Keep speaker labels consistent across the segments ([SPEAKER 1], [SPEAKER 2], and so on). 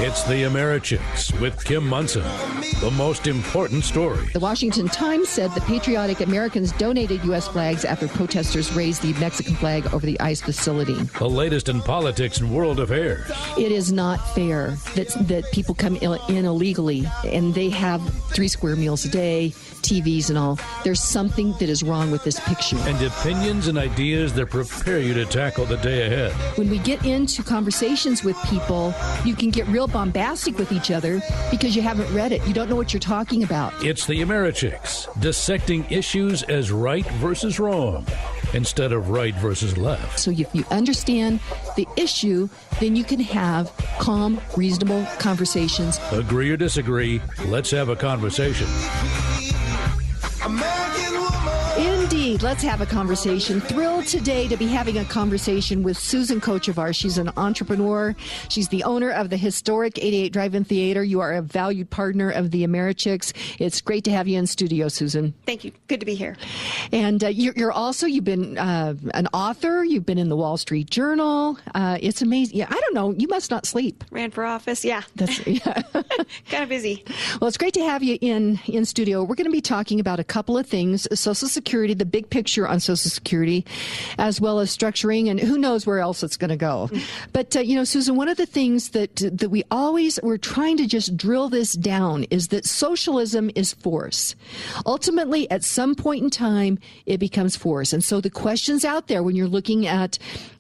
[SPEAKER 1] It's the Americhicks with Kim Munson. The most important story.
[SPEAKER 2] The Washington Times said the patriotic Americans donated U.S. flags after protesters raised the Mexican flag over the ICE facility.
[SPEAKER 1] The latest in politics and world affairs.
[SPEAKER 2] It is not fair that people come in illegally and they have 3 square meals a day, TVs and all. There's something that is wrong with this picture.
[SPEAKER 1] And opinions and ideas that prepare you to tackle the day ahead.
[SPEAKER 2] When we get into conversations with people, you can get real bombastic with each other because you haven't read it. You don't know what you're talking about.
[SPEAKER 1] It's the Americhicks, dissecting issues as right versus wrong instead of right versus left.
[SPEAKER 2] So if you understand the issue, then you can have calm, reasonable conversations.
[SPEAKER 1] Agree or disagree, let's have a conversation.
[SPEAKER 2] Indeed. Let's have a conversation. Thrilled today to be having a conversation with Susan Kochevar. She's an entrepreneur. She's the owner of the historic 88 Drive-In Theater. You are a valued partner of the Americhicks. It's great to have you in studio, Susan.
[SPEAKER 3] Thank you. Good to be here.
[SPEAKER 2] And you've been an author. You've been in the Wall Street Journal. It's amazing. Yeah, I don't know. You must not sleep.
[SPEAKER 3] Ran for office. Yeah.
[SPEAKER 2] Yeah.
[SPEAKER 3] Kind of busy.
[SPEAKER 2] Well, it's great to have you in studio. We're going to be talking about a couple of things: Social Security, the big picture on Social Security, as well as structuring, and who knows where else it's going to go. But, Susan, one of the things that we're trying to just drill this down is that socialism is force. Ultimately, at some point in time, it becomes force. And so the questions out there when you're looking at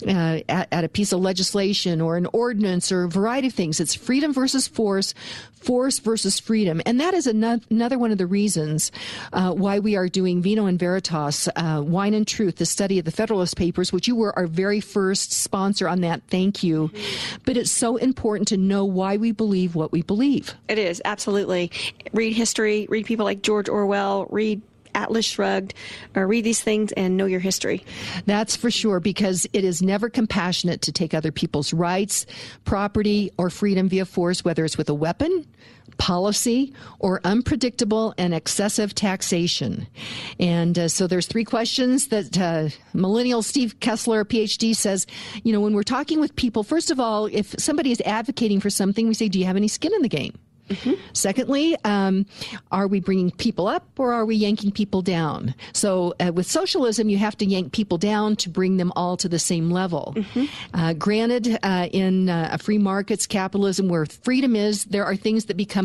[SPEAKER 2] a piece of legislation or an ordinance or a variety of things, it's freedom versus force versus freedom. And that is another one of the reasons why we are doing Vino and Veritas, Wine and Truth, the study of the Federalist Papers, which you were our very first sponsor on that. Thank you. But it's so important to know why we believe what we believe.
[SPEAKER 3] It is, absolutely. Read history, read people like George Orwell, read Atlas Shrugged, or read these things and know your history.
[SPEAKER 2] That's for sure, because it is never compassionate to take other people's rights, property, or freedom via force, whether it's with a weapon, policy, or unpredictable and excessive taxation. And so there's 3 questions that millennial Steve Kessler, PhD, says, when we're talking with people, first of all, if somebody is advocating for something, we say, do you have any skin in the game? Mm-hmm. Secondly, are we bringing people up or are we yanking people down? So with socialism, you have to yank people down to bring them all to the same level. Mm-hmm. Granted, in a free markets capitalism where freedom is, there are things that become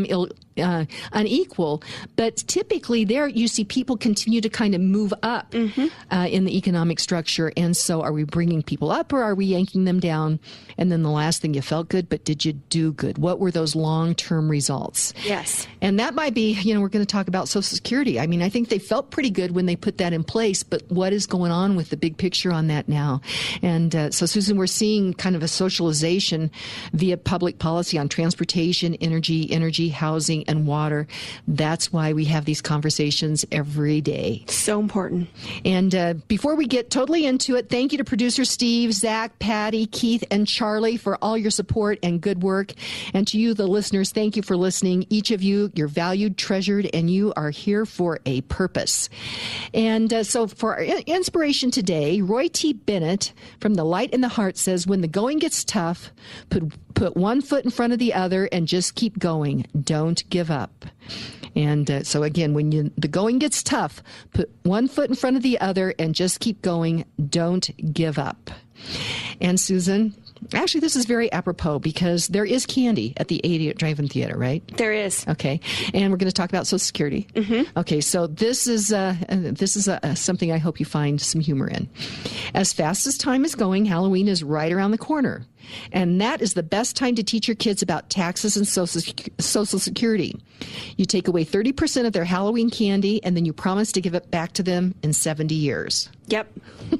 [SPEAKER 2] unequal. But typically there you see people continue to kind of move up in the economic structure. And so are we bringing people up or are we yanking them down? And then the last thing, you felt good, but did you do good? What were those long-term results?
[SPEAKER 3] Yes.
[SPEAKER 2] And that might be, we're going to talk about Social Security. I mean, I think they felt pretty good when they put that in place, but what is going on with the big picture on that now? And so, Susan, we're seeing kind of a socialization via public policy on transportation, energy, housing, and water. That's why we have these conversations every day.
[SPEAKER 3] So important.
[SPEAKER 2] And before we get totally into it, thank you to producer Steve, Zach, Patty, Keith, and Charlie for all your support and good work. And to you, the listeners, thank you for listening. Each of you, you're valued, treasured, and you are here for a purpose. And so for our inspiration today, Roy T. Bennett from The Light in the Heart says, when the going gets tough, put one foot in front of the other and just keep going. Don't give up. And so again, when the going gets tough, put one foot in front of the other and just keep going. Don't give up. And Susan, actually, this is very apropos because there is candy at the 88 Drive-In Theater, right?
[SPEAKER 3] There is.
[SPEAKER 2] Okay. And we're going to talk about Social Security. Mm-hmm. Okay. So this is something I hope you find some humor in. As fast as time is going, Halloween is right around the corner. And that is the best time to teach your kids about taxes and Social Security. You take away 30% of their Halloween candy, and then you promise to give it back to them in 70 years.
[SPEAKER 3] Yep.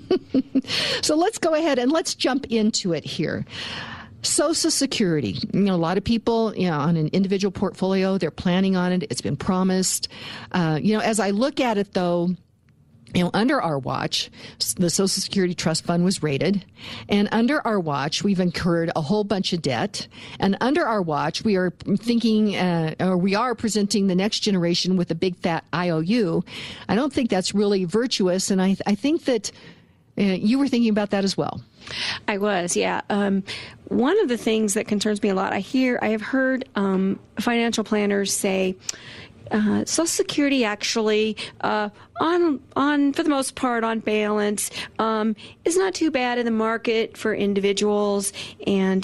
[SPEAKER 2] So let's go ahead and let's jump into it here. Social Security. A lot of people, on an individual portfolio, they're planning on it. It's been promised. As I look at it, though, under our watch, the Social Security Trust Fund was raided. And under our watch, we've incurred a whole bunch of debt. And under our watch, we are presenting the next generation with a big fat IOU. I don't think that's really virtuous. And I think that You were thinking about that as well.
[SPEAKER 3] I was, yeah. One of the things that concerns me a lot, I have heard financial planners say, Social Security actually, for the most part, on balance, is not too bad in the market for individuals, and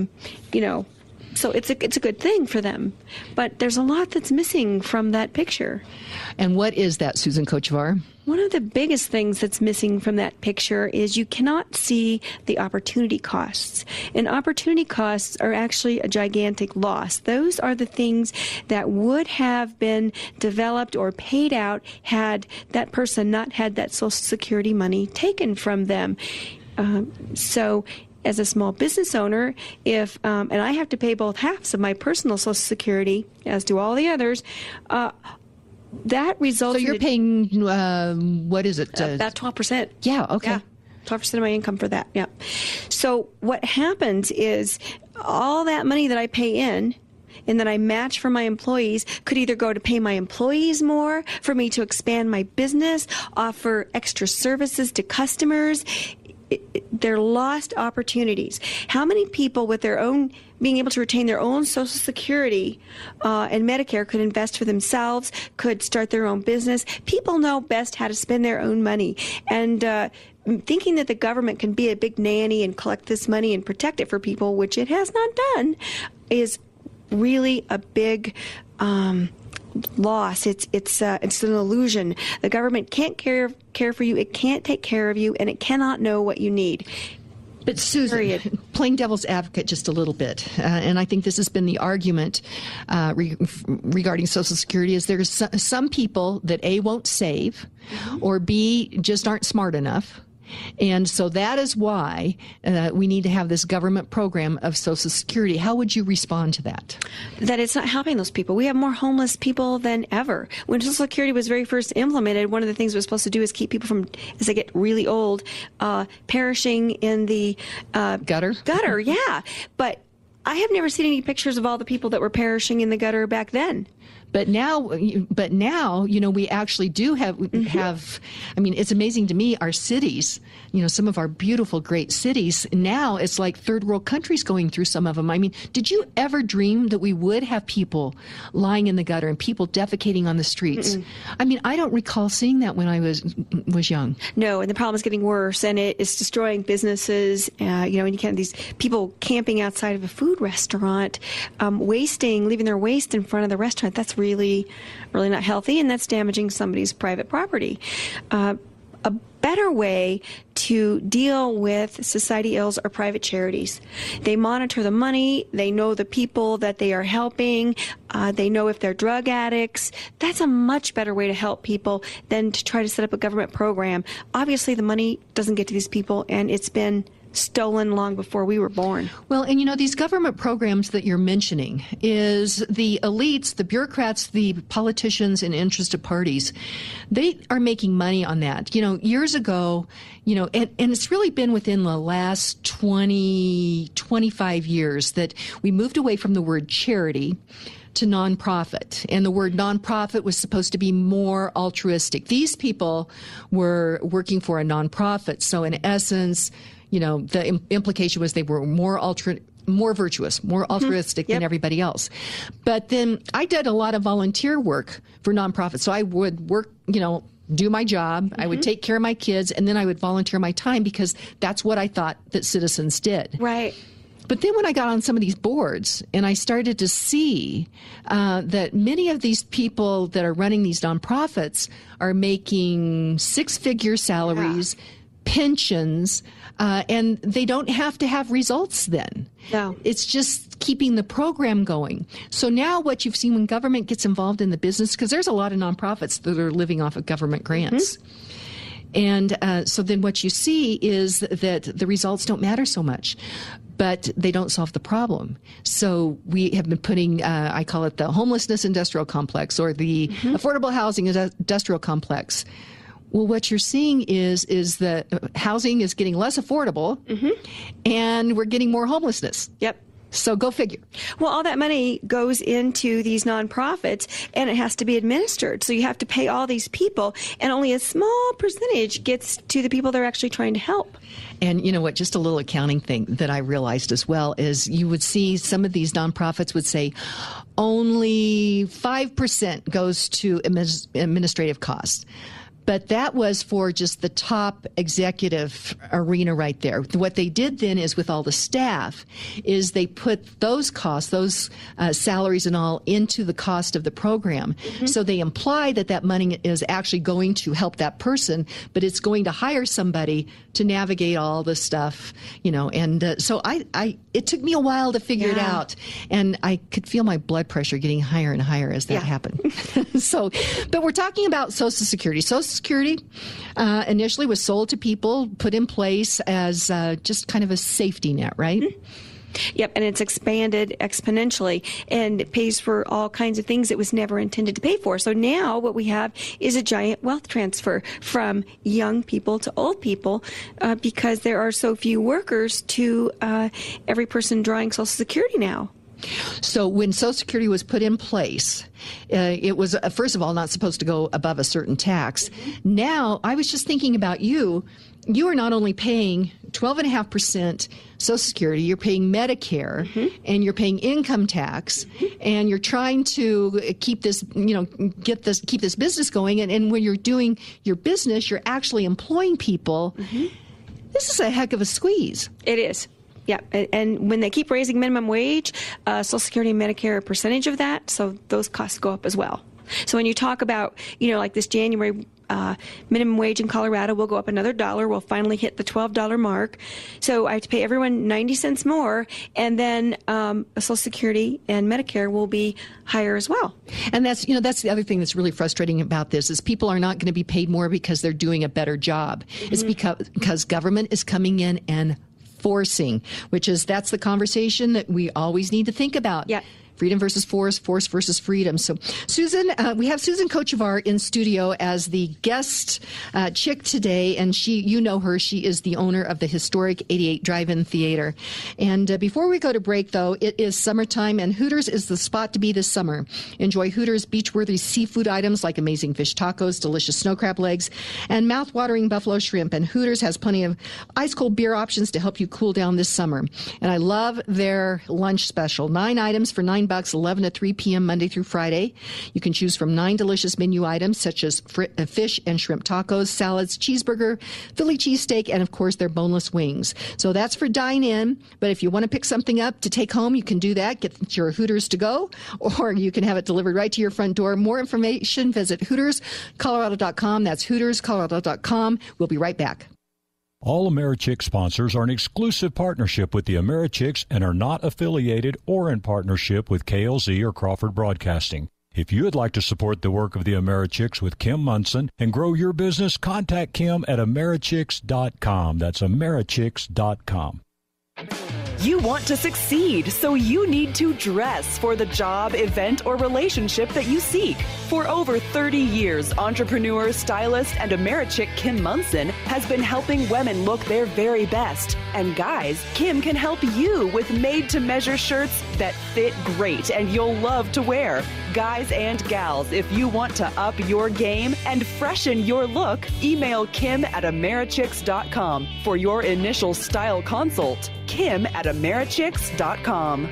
[SPEAKER 3] so it's a good thing for them. But there's a lot that's missing from that picture.
[SPEAKER 2] And what is that, Susan Kochevar?
[SPEAKER 3] One of the biggest things that's missing from that picture is you cannot see the opportunity costs. And opportunity costs are actually a gigantic loss. Those are the things that would have been developed or paid out had that person not had that Social Security money taken from them. So as a small business owner, if and I have to pay both halves of my personal Social Security, as do all the others, that results.
[SPEAKER 2] So you're paying what is it?
[SPEAKER 3] About 12%.
[SPEAKER 2] Yeah. Okay.
[SPEAKER 3] Yeah, 12% of my income for that. Yeah. So what happens is all that money that I pay in and that I match for my employees could either go to pay my employees more, for me to expand my business, offer extra services to customers. They're lost opportunities. How many people with their own, being able to retain their own Social Security and Medicare could invest for themselves, could start their own business? People know best how to spend their own money. And thinking that the government can be a big nanny and collect this money and protect it for people, which it has not done, is really a big loss. It's an illusion. The government can't care for you. It can't take care of you, and it cannot know what you need.
[SPEAKER 2] But Susan, playing devil's advocate just a little bit, and I think this has been the argument regarding Social Security, is there's some people that A, won't save, or B, just aren't smart enough. And so that is why we need to have this government program of Social Security. How would you respond to that?
[SPEAKER 3] That it's not helping those people. We have more homeless people than ever. When Social Security was very first implemented, one of the things it was supposed to do is keep people from, as they get really old, perishing in the
[SPEAKER 2] gutter.
[SPEAKER 3] Gutter, yeah. But I have never seen any pictures of all the people that were perishing in the gutter back then.
[SPEAKER 2] But now, we actually do have, I mean, it's amazing to me, our cities, some of our beautiful, great cities, now it's like third world countries going through some of them. I mean, did you ever dream that we would have people lying in the gutter and people defecating on the streets? I mean, I don't recall seeing that when I was young.
[SPEAKER 3] No, and the problem is getting worse, and it is destroying businesses. And you can't, these people camping outside of a food restaurant, leaving their waste in front of the restaurant. That's really not healthy, and that's damaging somebody's private property. A better way to deal with society ills are private charities. They monitor the money. They know the people that they are helping. They know if they're drug addicts. That's a much better way to help people than to try to set up a government program. Obviously, the money doesn't get to these people, and it's been stolen long before we were born.
[SPEAKER 2] Well, and these government programs that you're mentioning is the elites, the bureaucrats, the politicians and interested parties, they are making money on that. Years ago, and it's really been within the last 25 years that we moved away from the word charity to nonprofit. And the word nonprofit was supposed to be more altruistic. These people were working for a nonprofit. So in essence, the implication was they were more virtuous, more altruistic than everybody else. But then I did a lot of volunteer work for nonprofits. So I would work, do my job. I would take care of my kids, and then I would volunteer my time because that's what I thought that citizens did.
[SPEAKER 3] Right.
[SPEAKER 2] But then when I got on some of these boards and I started to see that many of these people that are running these nonprofits are making six-figure salaries, pensions, and they don't have to have results then.
[SPEAKER 3] No. It's
[SPEAKER 2] just keeping the program going. So now what you've seen when government gets involved in the business, because there's a lot of nonprofits that are living off of government grants. And so then what you see is that the results don't matter so much, but they don't solve the problem. So we have been putting, I call it the homelessness industrial complex or the affordable housing industrial complex. Well, what you're seeing is that housing is getting less affordable, and we're getting more homelessness.
[SPEAKER 3] Yep.
[SPEAKER 2] So go figure.
[SPEAKER 3] Well, all that money goes into these nonprofits, and it has to be administered. So you have to pay all these people, and only a small percentage gets to the people they're actually trying to help.
[SPEAKER 2] And you know what, just a little accounting thing that I realized as well is you would see some of these nonprofits would say only 5% goes to administrative costs. But that was for just the top executive arena right there. What they did then is with all the staff is they put those costs, those salaries and all into the cost of the program. Mm-hmm. So they imply that that money is actually going to help that person, but it's going to hire somebody to navigate all the stuff, you know. And so it took me a while to figure it out. And I could feel my blood pressure getting higher and higher as that happened. But we're talking about Social Security. Social Security initially was sold to people, put in place as just kind of a safety net, right? Mm-hmm.
[SPEAKER 3] Yep, and it's expanded exponentially, and it pays for all kinds of things it was never intended to pay for. So now what we have is a giant wealth transfer from young people to old people because there are so few workers to every person drawing Social Security now.
[SPEAKER 2] So when Social Security was put in place, it was, first of all, not supposed to go above a certain tax. Mm-hmm. Now, I was just thinking about you. You are not only paying 12.5% Social Security, you're paying Medicare, mm-hmm. and you're paying income tax, mm-hmm. and you're trying to keep this, keep this business going. And when you're doing your business, you're actually employing people. Mm-hmm. This is a heck of a squeeze.
[SPEAKER 3] It is. Yeah, and when they keep raising minimum wage, Social Security and Medicare are a percentage of that, so those costs go up as well. So when you talk about, like this January minimum wage in Colorado will go up another $1. We'll finally hit the $12 mark. So I have to pay everyone 90 cents more, and then Social Security and Medicare will be higher as well.
[SPEAKER 2] And that's the other thing that's really frustrating about this is people are not going to be paid more because they're doing a better job. Mm-hmm. It's because government is coming in and forcing, that's the conversation that we always need to think about.
[SPEAKER 3] Yeah.
[SPEAKER 2] Freedom versus force, force versus freedom. So, Susan, we have Susan Kochevar in studio as the guest chick today, and you know her. She is the owner of the historic 88 Drive-In Theater. And before we go to break, though, it is summertime, and Hooters is the spot to be this summer. Enjoy Hooters beach-worthy seafood items like amazing fish tacos, delicious snow crab legs, and mouth-watering buffalo shrimp. And Hooters has plenty of ice-cold beer options to help you cool down this summer. And I love their lunch special. 9 items for $9, 11 to 3 p.m. Monday through Friday. You can choose from 9 delicious menu items such as fish and shrimp tacos, salads, cheeseburger, Philly cheesesteak, and of course their boneless wings. So that's for dine-in, but if you want to pick something up to take home, you can do that. Get your Hooters to go, or you can have it delivered right to your front door. More information, visit HootersColorado.com. That's HootersColorado.com. We'll be right back.
[SPEAKER 4] All AmeriChicks sponsors are in exclusive partnership with the AmeriChicks and are not affiliated or in partnership with KLZ or Crawford Broadcasting. If you would like to support the work of the AmeriChicks with Kim Munson and grow your business, contact Kim at AmeriChicks.com. That's AmeriChicks.com.
[SPEAKER 5] You want to succeed, so you need to dress for the job, event, or relationship that you seek. For over 30 years, entrepreneur, stylist, and AmeriChick Kim Munson has been helping women look their very best. And guys, Kim can help you with made-to-measure shirts that fit great and you'll love to wear. Guys and gals, if you want to up your game and freshen your look, email Kim at AmeriChicks.com for your initial style consult. Kim at AmeriChicks.com.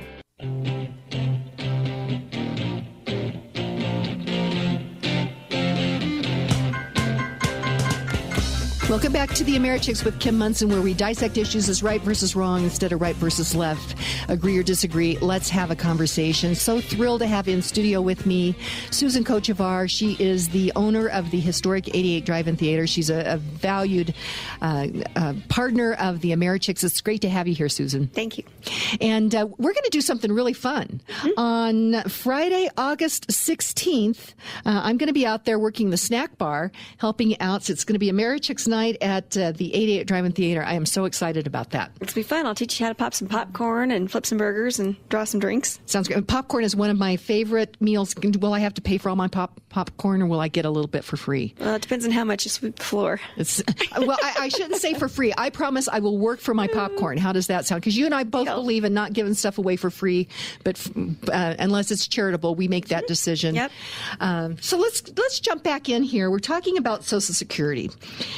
[SPEAKER 2] Welcome back to the AmeriChicks with Kim Munson, where we dissect issues as right versus wrong instead of right versus left. Agree or disagree, let's have a conversation. So thrilled to have in studio with me Susan Kochevar. She is the owner of the historic 88 Drive-In Theater. She's a valued partner of the AmeriChicks. It's great to have you here, Susan.
[SPEAKER 3] Thank you.
[SPEAKER 2] And we're going to do something really fun. Mm-hmm. On Friday, August 16th, I'm going to be out there working the snack bar, helping out. So it's going to be AmeriChicks Night night at the 88 Drive-In Theater. I am so excited about that.
[SPEAKER 3] It's going to be fun. I'll teach you how to pop some popcorn and flip some burgers and draw some drinks.
[SPEAKER 2] Sounds good. Popcorn is one of my favorite meals. Will I have to pay for all my popcorn, or will I get a little bit for free?
[SPEAKER 3] It depends on how much you sweep the floor.
[SPEAKER 2] Well, I shouldn't say for free. I promise I will work for my popcorn. How does that sound? Because you and I both believe in not giving stuff away for free, but unless it's charitable, we make that decision.
[SPEAKER 3] Yep.
[SPEAKER 2] So let's jump back in here. We're talking about Social Security.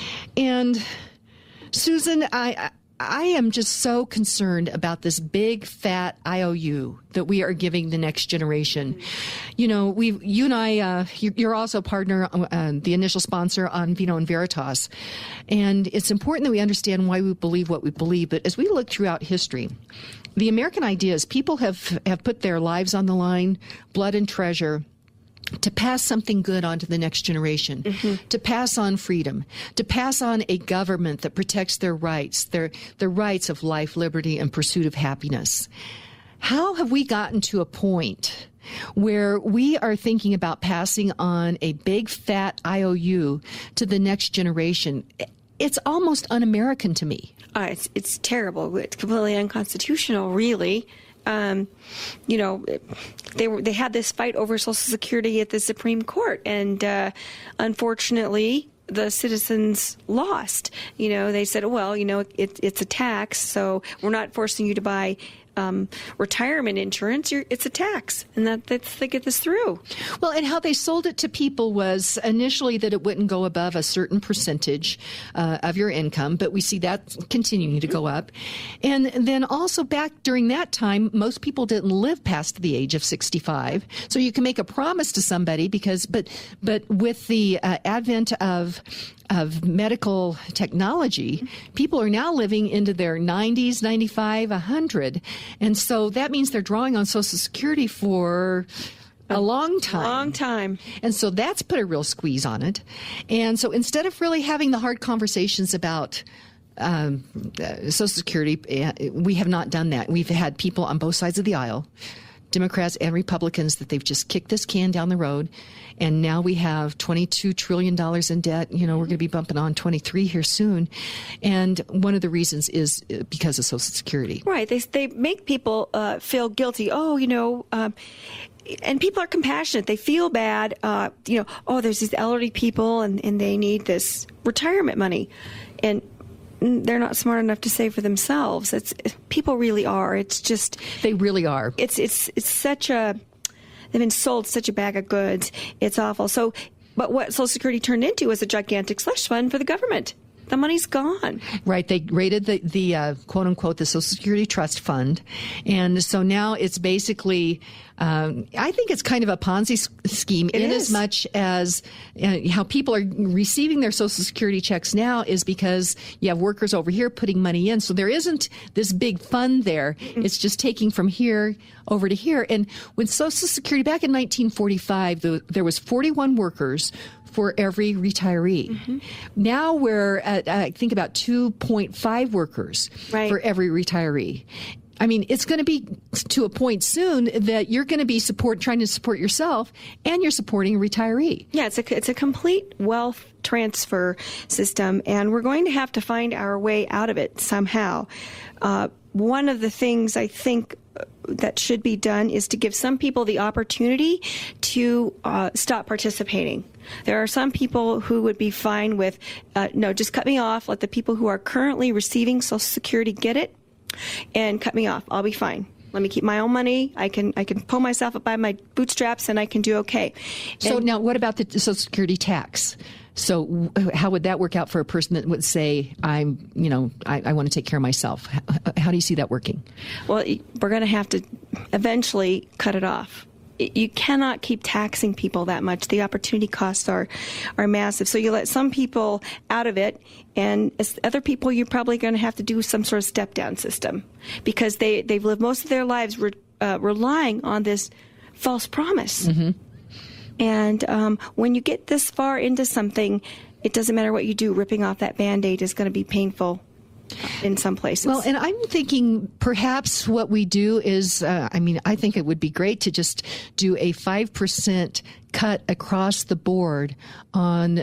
[SPEAKER 2] And Susan, I am just so concerned about this big fat IOU that we are giving the next generation. You know, you and I, you're also a partner, the initial sponsor on Vino and Veritas. And it's important that we understand why we believe what we believe. But as we look throughout history, the American idea is people have put their lives on the line, blood and treasure, to pass something good on to the next generation, to pass on freedom, to pass on a government that protects their rights, their rights of life, liberty, and pursuit of happiness. How have we gotten to a point where we are thinking about passing on a big fat IOU to the next generation? It's almost un-American to me.
[SPEAKER 3] It's terrible. It's completely unconstitutional, really. You know, they had this fight over Social Security at the Supreme Court, and unfortunately, the citizens lost. You know, they said, well, you know, it's a tax, so we're not forcing you to buy retirement insurance. It's a tax, and they get this through.
[SPEAKER 2] Well, and how they sold it to people was initially that it wouldn't go above a certain percentage of your income, but we see that continuing to go up. And then also back during that time, most people didn't live past the age of 65. So you can make a promise to somebody but with the advent of medical technology, people are now living into their 90s, 95, 100. And so that means they're drawing on Social Security for a long time.
[SPEAKER 3] Long time.
[SPEAKER 2] And so that's put a real squeeze on it. And so instead of really having the hard conversations about Social Security, we have not done that. We've had people on both sides of the aisle, Democrats and Republicans, that they've just kicked this can down the road. And now we have $22 trillion in debt. You know, we're going to be bumping on 23 here soon. And one of the reasons is because of Social Security.
[SPEAKER 3] Right. They make people feel guilty. Oh, you know, and people are compassionate. They feel bad. You know, oh, there's these elderly people and they need this retirement money. And they're not smart enough to save for themselves. People really are. It's just
[SPEAKER 2] they really are.
[SPEAKER 3] It's such a they've been sold such a bag of goods. It's awful. So, but what Social Security turned into was a gigantic slush fund for the government. The money's gone.
[SPEAKER 2] Right. They raided the quote unquote the Social Security Trust Fund, and so now it's basically. I think it's kind of a Ponzi scheme in as much as how people are receiving their Social Security checks now is because you have workers over here putting money in. So there isn't this big fund there. It's just taking from here over to here. And when Social Security, back in 1945, there was 41 workers for every retiree. Now we're at, I think, about 2.5 workers for every retiree. I mean, it's going to be to a point soon that you're going to be trying to support yourself, and you're supporting a retiree.
[SPEAKER 3] Yeah, it's a complete wealth transfer system, and we're going to have to find our way out of it somehow. One of the things I think that should be done is to give some people the opportunity to stop participating. There are some people who would be fine with, no, just cut me off. Let the people who are currently receiving Social Security get it, and cut me off. I'll be fine. Let me keep my own money. I can pull myself up by my bootstraps, and I can do okay.
[SPEAKER 2] So now, what about the Social Security tax? So how would that work out for a person that would say, I want to take care of myself? How do you see that working? Well,
[SPEAKER 3] we're going to have to eventually cut it off. You cannot keep taxing people that much. The opportunity costs are massive. So you let some people out of it, and as other people, you're probably going to have to do some sort of step-down system because they've lived most of their lives relying on this false promise. And when you get this far into something, it doesn't matter what you do. Ripping off that Band-Aid is going to be painful. in some places.
[SPEAKER 2] Well, and I'm thinking perhaps what we do is, I think it would be great to just do a 5% cut across the board on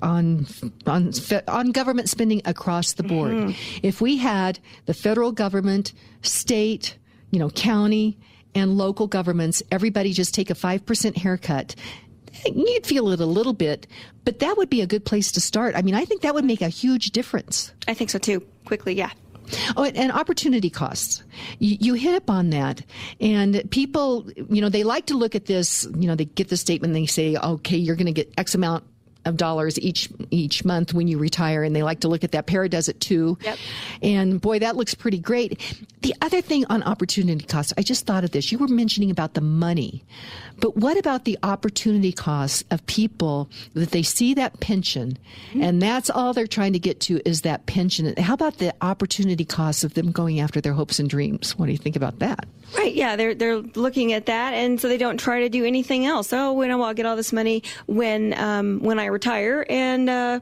[SPEAKER 2] government spending across the board. Mm-hmm. If we had the federal government, state, county, and local governments, everybody just take a 5% haircut, you'd feel it a little bit, but that would be a good place to start. I think that would make a huge difference.
[SPEAKER 3] I think so too. Quickly, yeah.
[SPEAKER 2] Oh, and opportunity costs. You hit upon that. And people, they like to look at this, they get the statement and they say, okay, you're going to get X amount of dollars each month when you retire, and they like to look at that. Para does it too.
[SPEAKER 3] Yep.
[SPEAKER 2] And boy, that looks pretty great. The other thing on opportunity costs, I just thought of this. You were mentioning about the money, but what about the opportunity costs of people that they see that pension, and that's all they're trying to get to is that pension? How about the opportunity costs of them going after their hopes and dreams? What do you think about that?
[SPEAKER 3] Right, yeah, they're looking at that, and so they don't try to do anything else. Oh, I'll get all this money when I retire, and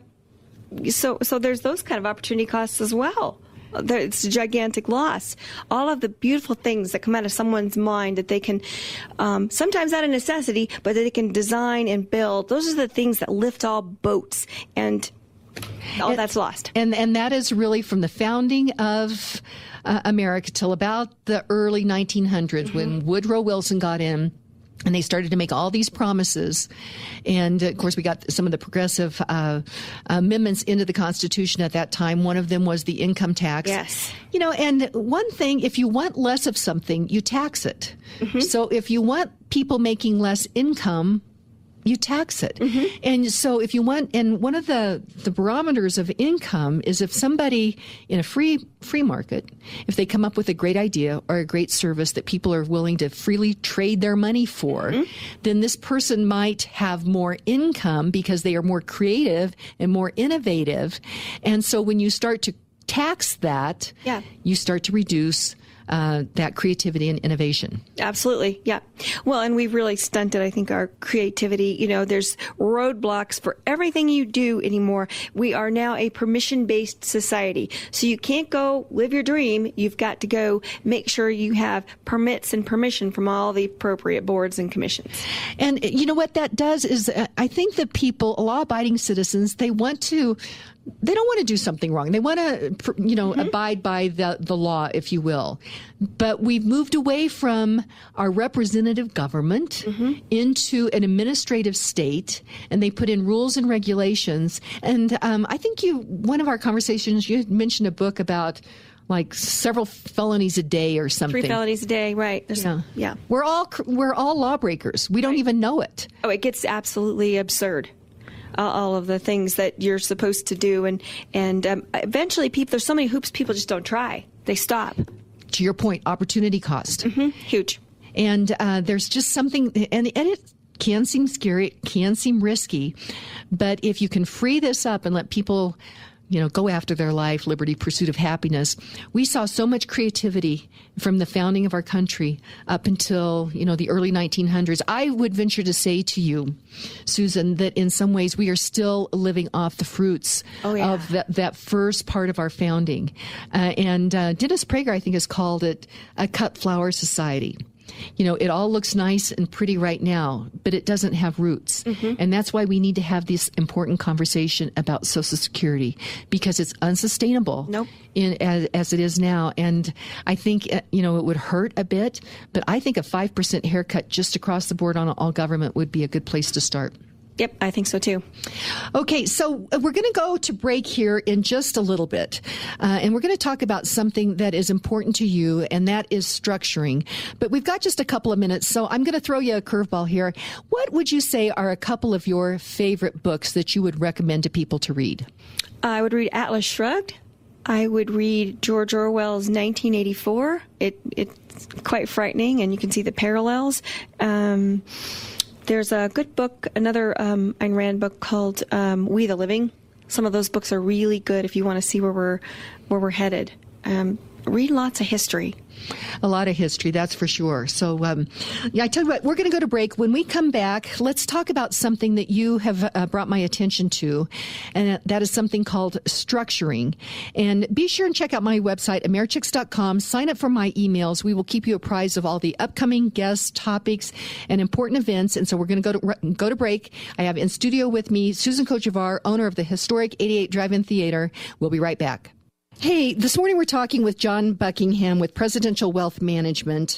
[SPEAKER 3] so there's those kind of opportunity costs as well. It's a gigantic loss. All of the beautiful things that come out of someone's mind that they can, sometimes out of necessity, but that they can design and build. Those are the things that lift all boats, and all that's lost.
[SPEAKER 2] And that is really from the founding of America till about the early 1900s when Woodrow Wilson got in. And they started to make all these promises. And, of course, we got some of the progressive amendments into the Constitution at that time. One of them was the income tax.
[SPEAKER 3] Yes.
[SPEAKER 2] And one thing, if you want less of something, you tax it. Mm-hmm. So if you want people making less income, you tax it. Mm-hmm. And so if you want, and one of the barometers of income is if somebody in a free market, if they come up with a great idea or a great service that people are willing to freely trade their money for, then this person might have more income because they are more creative and more innovative. And so when you start to tax that, you start to reduce that creativity and innovation.
[SPEAKER 3] Absolutely, yeah. Well, and we've really stunted, I think, our creativity. There's roadblocks for everything you do anymore. We are now a permission-based society. So you can't go live your dream. You've got to go make sure you have permits and permission from all the appropriate boards and commissions.
[SPEAKER 2] And you know what that does is I think that people, law-abiding citizens, they don't want to do something wrong. They want to, abide by the law, if you will. But we've moved away from our representative government into an administrative state, and they put in rules and regulations. And I think one of our conversations, you had mentioned a book about like several felonies a day or something.
[SPEAKER 3] 3 felonies a day, right? Yeah.
[SPEAKER 2] We're all lawbreakers. We don't even know it.
[SPEAKER 3] Oh, it gets absolutely absurd. All of the things that you're supposed to do. And eventually there's so many hoops people just don't try. They stop.
[SPEAKER 2] To your point, opportunity cost.
[SPEAKER 3] Huge.
[SPEAKER 2] And there's just something, and it can seem scary, it can seem risky, but if you can free this up and let people go after their life, liberty, pursuit of happiness. We saw so much creativity from the founding of our country up until, the early 1900s. I would venture to say to you, Susan, that in some ways we are still living off the fruits of that first part of our founding. And Dennis Prager, I think, has called it a cut flower society. It all looks nice and pretty right now, but it doesn't have roots. And that's why we need to have this important conversation about Social Security, because it's unsustainable as it is now. And I think, it would hurt a bit, but I think a 5% haircut just across the board on all government would be a good place to start.
[SPEAKER 3] Yep, I think so too.
[SPEAKER 2] Okay, so we're going to go to break here in just a little bit, and we're going to talk about something that is important to you, and that is structuring. But we've got just a couple of minutes, so I'm going to throw you a curveball here. What would you say are a couple of your favorite books that you would recommend to people to read?
[SPEAKER 3] I would read Atlas Shrugged. I would read George Orwell's 1984. It's quite frightening, and you can see the parallels. There's a good book, another Ayn Rand book called We the Living. Some of those books are really good if you want to see where we're headed. read lots of history.
[SPEAKER 2] A lot of history, that's for sure. So, I tell you what, we're going to go to break. When we come back, let's talk about something that you have brought my attention to, and that is something called structuring. And be sure and check out my website, Americhicks.com. Sign up for my emails. We will keep you apprised of all the upcoming guests, topics, and important events. And so we're going to go to break. I have in studio with me Susan Kochevar, owner of the historic 88 Drive-In Theater. We'll be right back. Hey, this morning we're talking with John Buckingham with Presidential Wealth Management.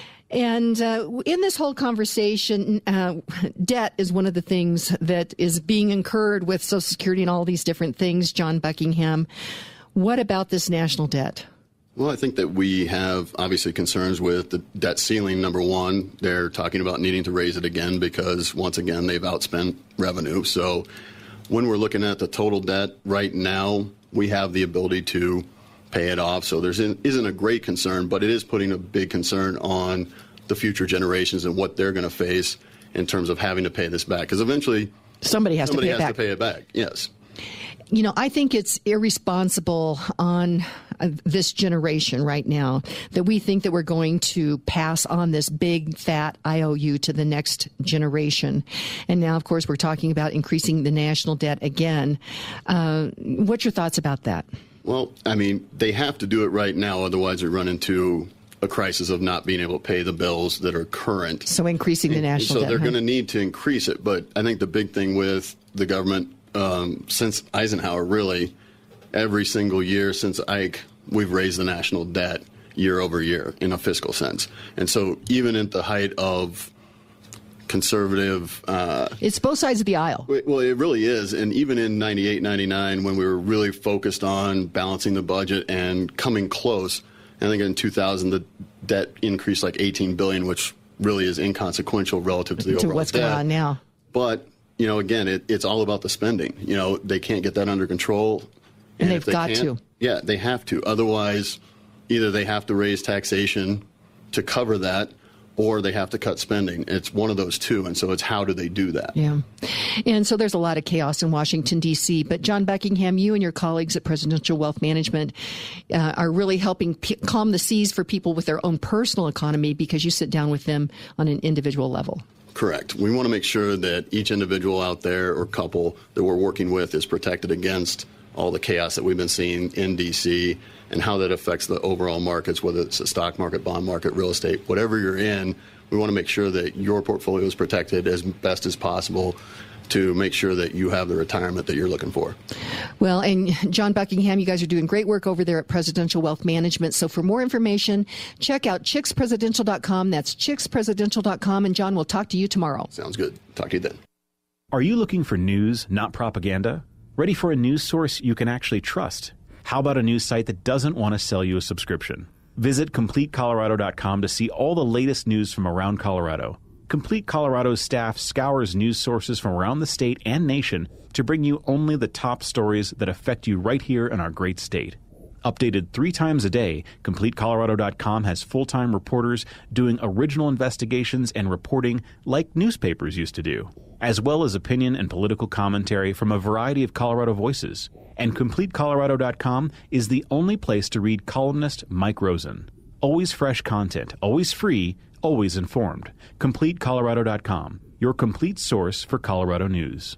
[SPEAKER 2] And in this whole conversation, debt is one of the things that is being incurred with Social Security and all these different things. John Buckingham, what about this national debt?
[SPEAKER 6] Well, I think that we have obviously concerns with the debt ceiling. Number one, they're talking about needing to raise it again because, once again, they've outspent revenue. So when we're looking at the total debt right now, we have the ability to pay it off. So there isn't a great concern, but it is putting a big concern on the future generations and what they're going to face in terms of having to pay this back. Because eventually somebody has to pay it back. Yes.
[SPEAKER 2] You know, I think it's irresponsible on this generation right now that we think that we're going to pass on this big, fat IOU to the next generation. And now, of course, we're talking about increasing the national debt again. What's your thoughts about that?
[SPEAKER 6] Well, I mean, they have to do it right now. Otherwise, we run into a crisis of not being able to pay the bills that are current.
[SPEAKER 2] So increasing the national debt.
[SPEAKER 6] So they're going to need to increase it. But I think the big thing with the government, since Eisenhower, really, every single year since Ike, we've raised the national debt year over year in a fiscal sense. And so even at the height of conservative...
[SPEAKER 2] it's both sides of the aisle.
[SPEAKER 6] Well, it really is. And even in 98, 99, when we were really focused on balancing the budget and coming close, I think in 2000, the debt increased like $18 billion, which really is inconsequential relative to the overall
[SPEAKER 2] what's
[SPEAKER 6] debt.
[SPEAKER 2] Going on now.
[SPEAKER 6] But, you know, again, it's all about the spending. You know, they can't get that under control.
[SPEAKER 2] And they've got to.
[SPEAKER 6] Yeah, they have to. Otherwise, either they have to raise taxation to cover that, or they have to cut spending. It's one of those two. And so it's how do they do that?
[SPEAKER 2] Yeah. And so there's a lot of chaos in Washington, D.C. But John Buckingham, you and your colleagues at Presidential Wealth Management are really helping calm the seas for people with their own personal economy because you sit down with them on an individual level.
[SPEAKER 6] Correct. We want to make sure that each individual out there or couple that we're working with is protected against all the chaos that we've been seeing in D.C. and how that affects the overall markets, whether it's the stock market, bond market, real estate, whatever you're in. We want to make sure that your portfolio is protected as best as possible to make sure that you have the retirement that you're looking for.
[SPEAKER 2] Well, and John Buckingham, you guys are doing great work over there at Presidential Wealth Management. So for more information, check out chickspresidential.com. That's chickspresidential.com. And John, we'll talk to you tomorrow.
[SPEAKER 6] Sounds good. Talk to you then.
[SPEAKER 7] Are you looking for news, not propaganda? Ready for a news source you can actually trust? How about a news site that doesn't want to sell you a subscription? Visit CompleteColorado.com to see all the latest news from around Colorado. Complete Colorado's staff scours news sources from around the state and nation to bring you only the top stories that affect you right here in our great state. Updated 3 times a day, CompleteColorado.com has full-time reporters doing original investigations and reporting like newspapers used to do, as well as opinion and political commentary from a variety of Colorado voices. And CompleteColorado.com is the only place to read columnist Mike Rosen. Always fresh content, always free, always informed. CompleteColorado.com, your complete source for Colorado news.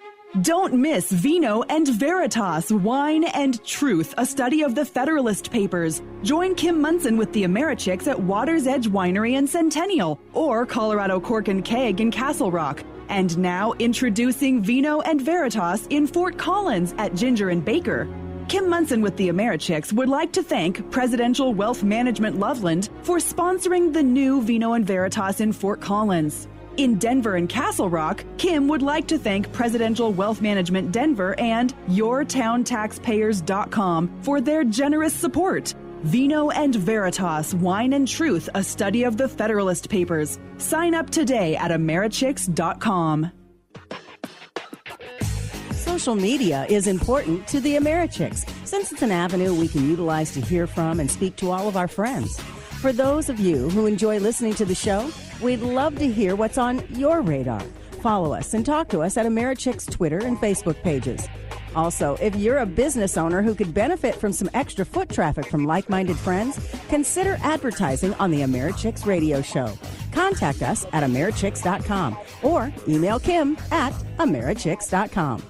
[SPEAKER 5] Don't miss Vino and Veritas, Wine and Truth, a study of the Federalist Papers. Join Kim Munson with the Americhicks at Water's Edge Winery in Centennial or Colorado Cork and Keg in Castle Rock. And now introducing Vino and Veritas in Fort Collins at Ginger and Baker. Kim Munson with the Americhicks would like to thank Presidential Wealth Management Loveland for sponsoring the new Vino and Veritas in Fort Collins. In Denver and Castle Rock, Kim would like to thank Presidential Wealth Management Denver and YourTownTaxpayers.com for their generous support. Vino and Veritas, Wine and Truth, a study of the Federalist Papers. Sign up today at Americhicks.com.
[SPEAKER 8] Social media is important to the Americhicks since it's an avenue we can utilize to hear from and speak to all of our friends. For those of you who enjoy listening to the show, we'd love to hear what's on your radar. Follow us and talk to us at Americhicks Twitter and Facebook pages. Also, if you're a business owner who could benefit from some extra foot traffic from like-minded friends, consider advertising on the AmeriChicks radio show. Contact us at americhicks.com or email Kim at americhicks.com.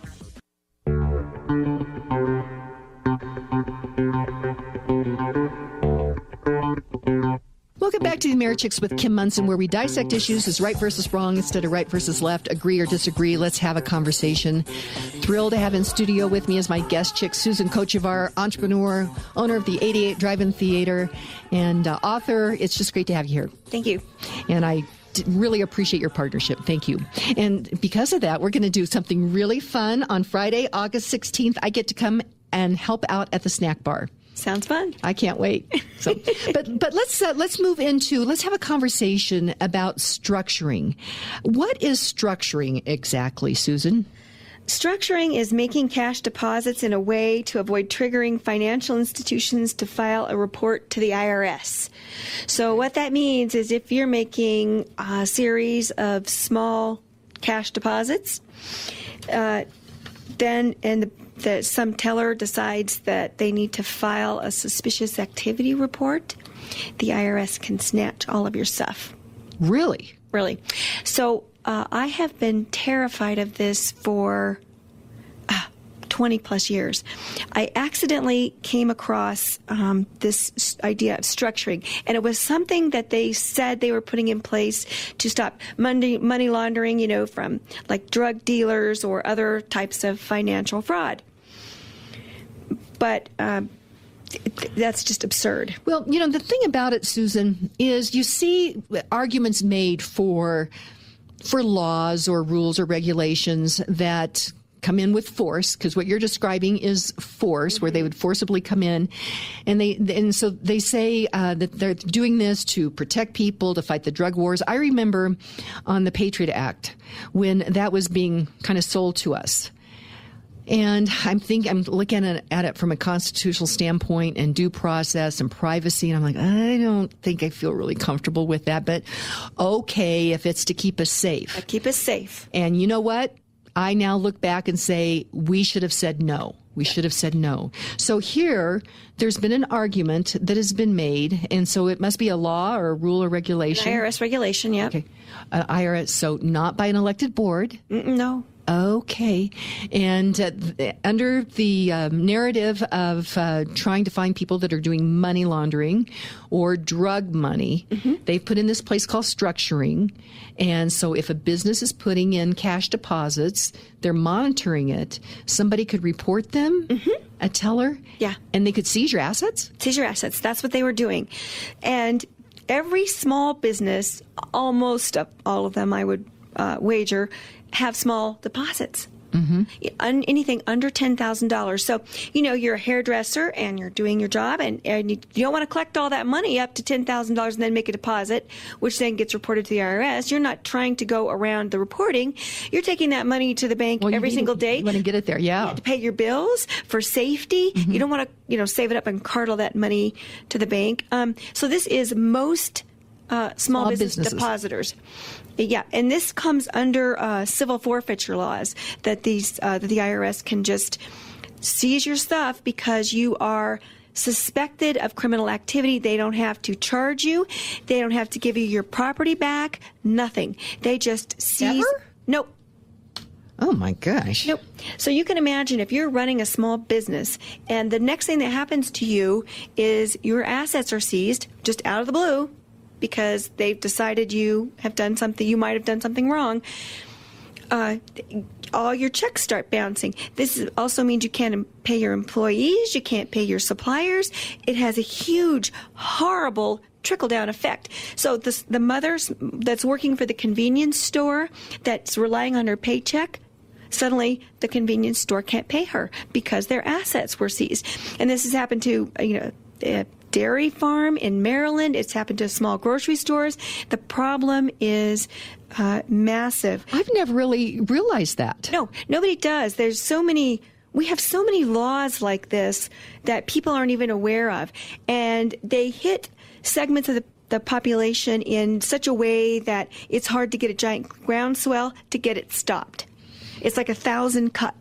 [SPEAKER 2] Welcome back to the AmeriChicks with Kim Munson, where we dissect issues as right versus wrong instead of right versus left, agree or disagree. Let's have a conversation. Thrilled to have in studio with me as my guest chick, Susan Kochevar, entrepreneur, owner of the 88 Drive-In Theater, and author. It's just great to have you here.
[SPEAKER 3] Thank you.
[SPEAKER 2] And I really appreciate your partnership. Thank you. And because of that, we're going to do something really fun on Friday, August 16th. I get to come and help out at the snack bar.
[SPEAKER 3] Sounds fun.
[SPEAKER 2] I can't wait. So, but let's move into, let's have a conversation about structuring. What is structuring exactly, Susan?
[SPEAKER 3] Structuring is making cash deposits in a way to avoid triggering financial institutions to file a report to the IRS. So what that means is if you're making a series of small cash deposits, some teller decides that they need to file a suspicious activity report, the IRS can snatch all of your stuff.
[SPEAKER 2] Really?
[SPEAKER 3] Really. So I have been terrified of this for 20 plus years. I accidentally came across this idea of structuring, and it was something that they said they were putting in place to stop money laundering, from like drug dealers or other types of financial fraud. But that's just absurd.
[SPEAKER 2] Well, the thing about it, Susan, is you see arguments made for laws or rules or regulations that come in with force, because what you're describing is force, where they would forcibly come in, and so they say that they're doing this to protect people, to fight the drug wars. I remember on the Patriot Act when that was being kind of sold to us. And I'm looking at it from a constitutional standpoint and due process and privacy. And I'm like, I don't think I feel really comfortable with that. But okay, if it's to keep us safe.
[SPEAKER 3] Keep us safe.
[SPEAKER 2] And you know what? I now look back and say, we should have said no. We should have said no. So here, there's been an argument that has been made. And so it must be a law or a rule or regulation.
[SPEAKER 3] An IRS regulation, yeah.
[SPEAKER 2] Okay. IRS, so not by an elected board.
[SPEAKER 3] No.
[SPEAKER 2] Okay. And under the narrative of trying to find people that are doing money laundering or drug money, they've put in this place called structuring. And so if a business is putting in cash deposits, they're monitoring it. Somebody could report them, a teller.
[SPEAKER 3] Yeah.
[SPEAKER 2] And they could seize your assets?
[SPEAKER 3] Seize your assets. That's what they were doing. And every small business, almost all of them, I would wager, have small deposits. Anything under $10,000. So, you're a hairdresser and you're doing your job and you don't want to collect all that money up to $10,000 and then make a deposit, which then gets reported to the IRS. You're not trying to go around the reporting. You're taking that money to the bank every single day.
[SPEAKER 2] You want to get it there, yeah.
[SPEAKER 3] You have to pay your bills for safety. You don't want to, save it up and cart all that money to the bank. So this is most small business depositors. Yeah, and this comes under civil forfeiture laws that the IRS can just seize your stuff because you are suspected of criminal activity. They don't have to charge you. They don't have to give you your property back. Nothing. They just seize.
[SPEAKER 2] Ever?
[SPEAKER 3] Nope.
[SPEAKER 2] Oh, my gosh.
[SPEAKER 3] Nope. So you can imagine if you're running a small business and the next thing that happens to you is your assets are seized just out of the blue, because they've decided you might have done something wrong, all your checks start bouncing. This also means you can't pay your employees, you can't pay your suppliers. It has a huge, horrible trickle-down effect. So the mother that's working for the convenience store that's relying on her paycheck, suddenly the convenience store can't pay her because their assets were seized. And this has happened to, a dairy farm in Maryland. It's happened to small grocery stores. The problem is massive.
[SPEAKER 2] I've never really realized that.
[SPEAKER 3] No, nobody does. We have so many laws like this that people aren't even aware of. And they hit segments of the population in such a way that it's hard to get a giant groundswell to get it stopped. It's like 1,000 cuts.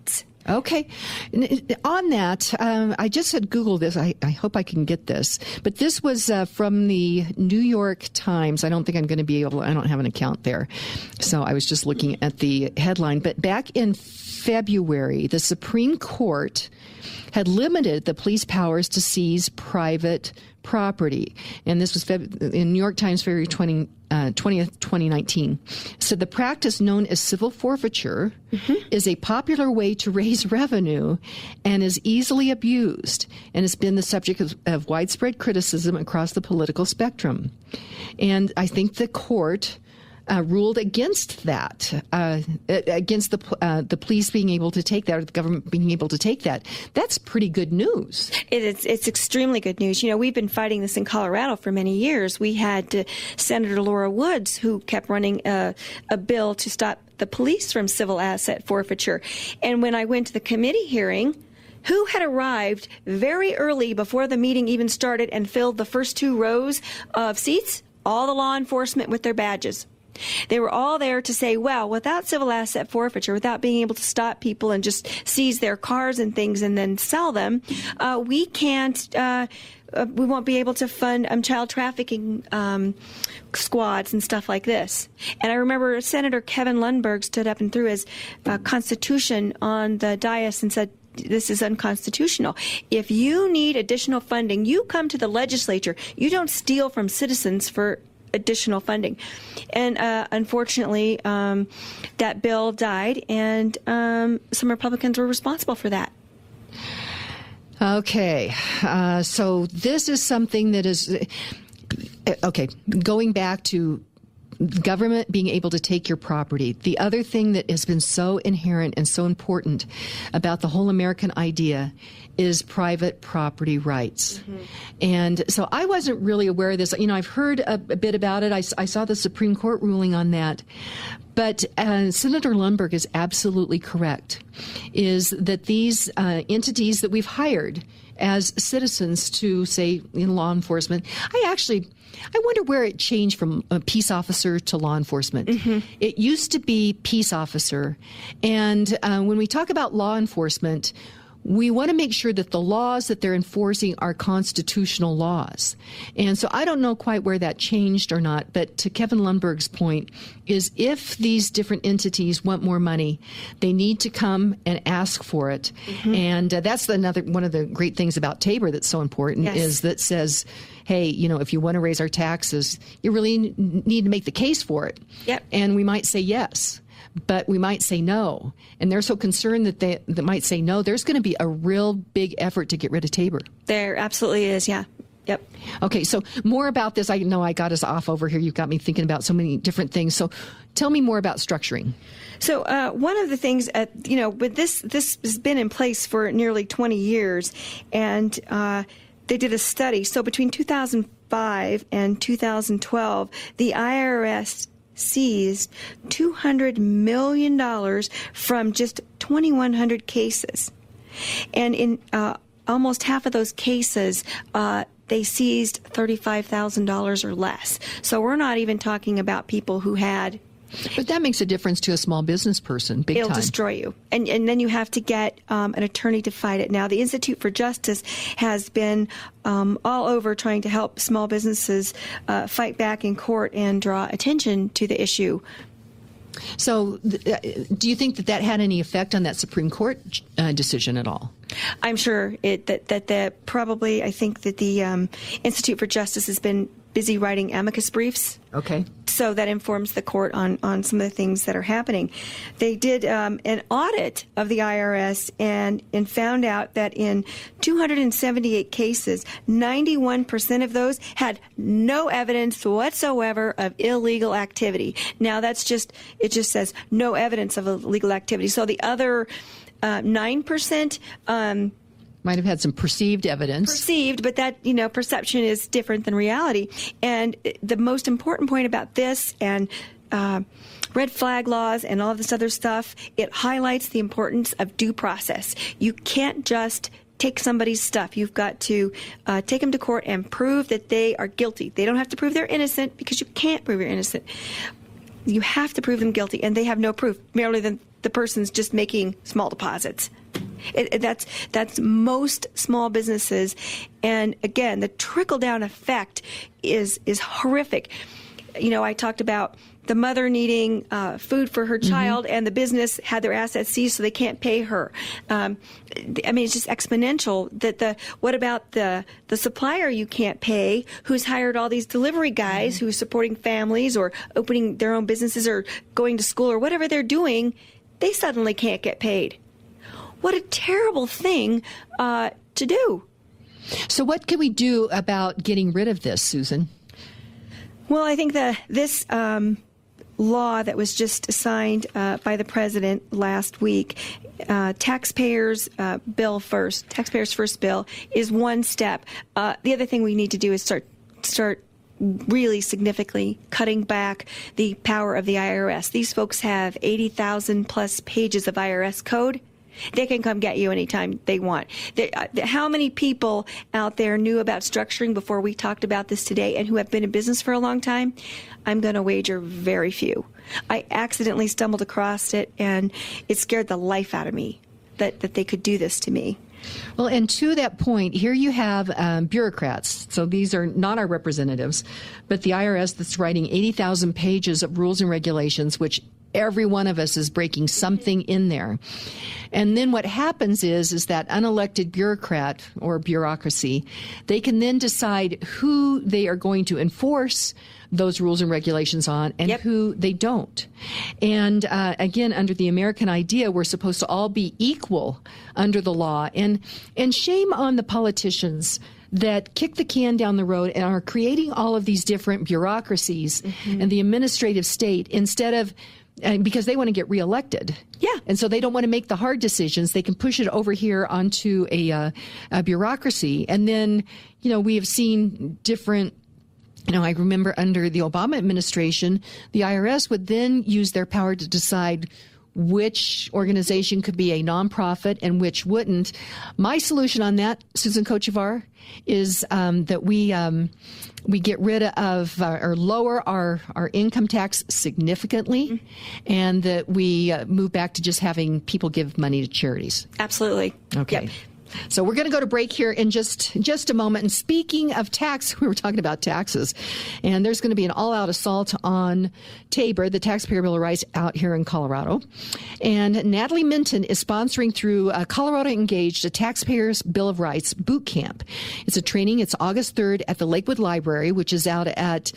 [SPEAKER 2] Okay. On that, I just had Googled this. I hope I can get this. But this was from the New York Times. I don't think I'm going to be able to, I don't have an account there. So I was just looking at the headline. But back in February, the Supreme Court had limited the police powers to seize private property. And this was in New York Times, February 20th, 2019. So the practice known as civil forfeiture is a popular way to raise revenue and is easily abused and has been the subject of widespread criticism across the political spectrum. And I think the court ruled against that, against the police being able to take that, or the government being able to take that. That's pretty good news.
[SPEAKER 3] It's extremely good news. You know, we've been fighting this in Colorado for many years. We had Senator Laura Woods, who kept running a bill to stop the police from civil asset forfeiture. And when I went to the committee hearing, who had arrived very early before the meeting even started and filled the first 2 rows of seats? All the law enforcement with their badges. They were all there to say, well, without civil asset forfeiture, without being able to stop people and just seize their cars and things and then sell them, we can't, we won't be able to fund child trafficking squads and stuff like this. And I remember Senator Kevin Lundberg stood up and threw his Constitution on the dais and said, this is unconstitutional. If you need additional funding, you come to the legislature. You don't steal from citizens for additional funding. And unfortunately, that bill died, and some Republicans were responsible for that.
[SPEAKER 2] Okay. So this is something that is, okay, going back to government being able to take your property. The other thing that has been so inherent and so important about the whole American idea is private property rights. And so I wasn't really aware of this. You know, I've heard a bit about it. I saw the Supreme Court ruling on that. But Senator Lundberg is absolutely correct, is that these entities that we've hired as citizens to, say, in law enforcement, I wonder where it changed from a peace officer to law enforcement. It used to be peace officer. And when we talk about law enforcement, we want to make sure that the laws that they're enforcing are constitutional laws. And so I don't know quite where that changed or not, but to Kevin Lundberg's point is if these different entities want more money, they need to come and ask for it. And that's another one of the great things about Tabor that's so important is that says, hey, you know, if you want to raise our taxes, you really need to make the case for it. And we might say yes. But we might say no. And they're so concerned that they might say no. There's going to be a real big effort to get rid of Tabor. There absolutely is, yeah. Yep. Okay, so more about this. I know I got us off over here. You've got me thinking about so many different things. So tell me more about structuring. So one of the things, you know, with this has been in place for nearly 20 years. And they did a study. So between 2005 and 2012, the IRS seized $200 million from just 2,100 cases. And in almost half of those cases, they seized $35,000 or less. So we're not even talking about people who had... But that makes a difference to a small business person, big time. It'll destroy you. And then you have to get an attorney to fight it. Now, the Institute for Justice has been all over trying to help small businesses fight back in court and draw attention to the issue. So do you think that had any effect on that Supreme Court decision at all? I'm sure that probably, I think that the Institute for Justice has been busy writing amicus briefs. Okay. So that informs the court on some of the things that are happening. They did an audit of the IRS and found out that in 278 cases, 91% of those had no evidence whatsoever of illegal activity. Now it just says no evidence of illegal activity. So the other 9% might have had some perceived evidence. Perceived, but that, you know, perception is different than reality. And the most important point about this and red flag laws and all this other stuff, it highlights the importance of due process. You can't just take somebody's stuff. You've got to take them to court and prove that they are guilty. They don't have to prove they're innocent because you can't prove you're innocent. You have to prove them guilty, and they have no proof, merely than the person's just making small deposits.
[SPEAKER 3] That's most small businesses. And again, the trickle-down effect is horrific. I talked about the mother needing food for her child, and the business had their assets seized, so they can't pay her. It's just exponential. What about the supplier you can't pay, who's hired all these delivery guys who's supporting families or opening their own businesses or going to school or whatever they're doing? They suddenly can't get paid. What a terrible thing to do.
[SPEAKER 2] So what can we do about getting rid of this, Susan?
[SPEAKER 3] Well, I think this law that was just signed by the president last week, Taxpayers First bill, is one step. The other thing we need to do is start really significantly cutting back the power of the IRS. These folks have 80,000 plus pages of IRS code. They can come get you anytime they want. How many people out there knew about structuring before we talked about this today and who have been in business for a long time? I'm going to wager very few. I accidentally stumbled across it, and it scared the life out of me that they could do this to me.
[SPEAKER 2] Well, and to that point, here you have bureaucrats. So these are not our representatives, but the IRS that's writing 80,000 pages of rules and regulations, which every one of us is breaking something in there. And then what happens is that unelected bureaucrat or bureaucracy, they can then decide who they are going to enforce those rules and regulations on and who they don't. And again, under the American idea, we're supposed to all be equal under the law. And shame on the politicians that kick the can down the road and are creating all of these different bureaucracies and the administrative state instead of because they want to get reelected.
[SPEAKER 3] Yeah.
[SPEAKER 2] And so they don't want to make the hard decisions. They can push it over here onto a bureaucracy. And then, we have seen different, I remember under the Obama administration, the IRS would then use their power to decide which organization could be a nonprofit and which wouldn't. My solution on that, Susan Kochevar, is that we get rid of or lower our income tax significantly, and that we move back to just having people give money to charities.
[SPEAKER 3] Absolutely.
[SPEAKER 2] Okay.
[SPEAKER 3] Yep.
[SPEAKER 2] So we're going to go to break here in just a moment. And speaking of tax, we were talking about taxes, and there's going to be an all-out assault on Tabor, the Taxpayer Bill of Rights out here in Colorado. And Natalie Minton is sponsoring through Colorado Engaged a Taxpayers Bill of Rights boot camp. It's a training. It's August 3rd at the Lakewood Library, which is out at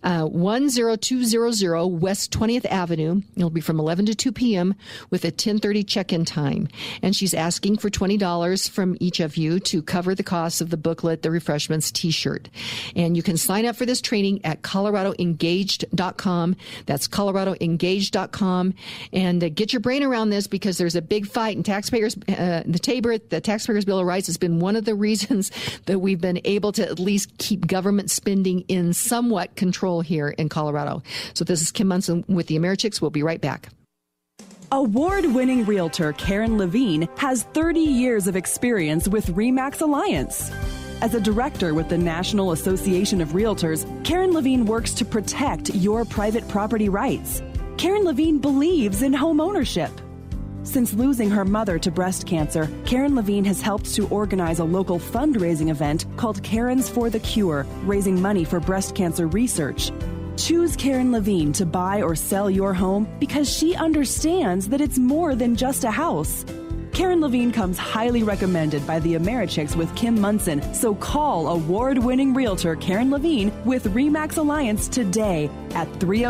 [SPEAKER 2] 10200 West 20th Avenue. It'll be from 11 to 2 p.m. with a 10:30 check-in time. And she's asking for $20 from each of you to cover the cost of the booklet, the refreshments, T-shirt. And you can sign up for this training at coloradoengaged.com. That's coloradoengaged.com. And get your brain around this, because there's a big fight. And taxpayers, the Taxpayers Bill of Rights has been one of the reasons that we've been able to at least keep government spending in somewhat control here in Colorado. So this is Kim Munson with the Americhicks. We'll be right back.
[SPEAKER 5] Award-winning realtor Karen Levine has 30 years of experience with RE/MAX Alliance. As a director with the National Association of Realtors, Karen Levine works to protect your private property rights. Karen Levine believes in home ownership. Since losing her mother to breast cancer, Karen Levine has helped to organize a local fundraising event called Karens for the Cure, raising money for breast cancer research. Choose Karen Levine to buy or sell your home because she understands that it's more than just a house. Karen Levine comes highly recommended by the Americhicks with Kim Munson, so call award-winning realtor Karen Levine with RE/MAX Alliance today at